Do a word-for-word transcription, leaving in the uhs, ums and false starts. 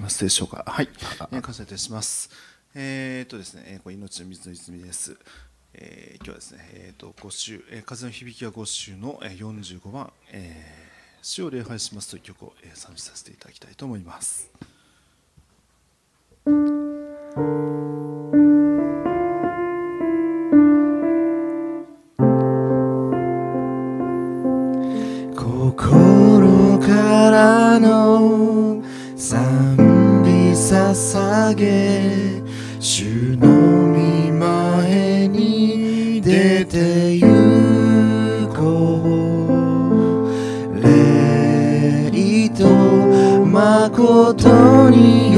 ますでしょうか。はい、えー、感謝いたします。えー、っとですね、えー、これ命の水の泉です。えー、今日はですね、えー、とご週、えー、風の響きはご週のよんじゅうごばん、えー、主を礼拝しますという曲を、えー、賛美させていただきたいと思います。心からの賛美捧げ、主の御前に出て行こう。礼と誠に